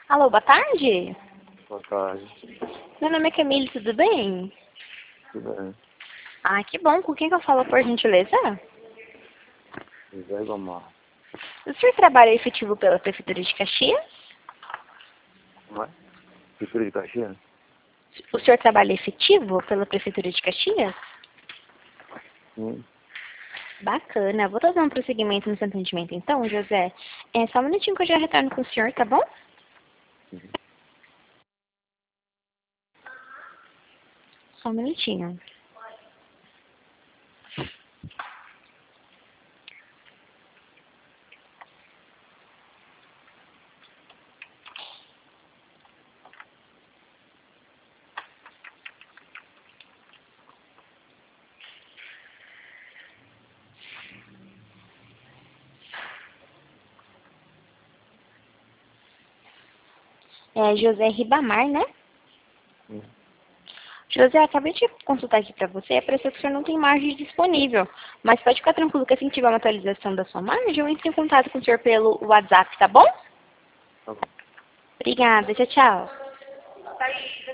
Alô, boa tarde. Boa tarde. Meu nome é Camille, tudo bem? Tudo bem? Ah, que bom. Com quem que eu falo, por gentileza? José Gomar. O senhor trabalha efetivo pela Prefeitura de Caxias? Como é? Prefeitura de Caxias? O senhor trabalha efetivo pela Prefeitura de Caxias? Sim. Bacana. Vou dar um prosseguimento no seu atendimento então, José. Só um minutinho que eu já retorno com o senhor, tá bom? Uhum. Só um minutinho. É José Ribamar, né? Sim. José, acabei de consultar aqui pra você, apareceu que o senhor não tem margem disponível. Mas pode ficar tranquilo que assim que tiver uma atualização da sua margem, eu entro em contato com o senhor pelo WhatsApp, tá bom? Tá bom. Obrigada, tchau, tchau.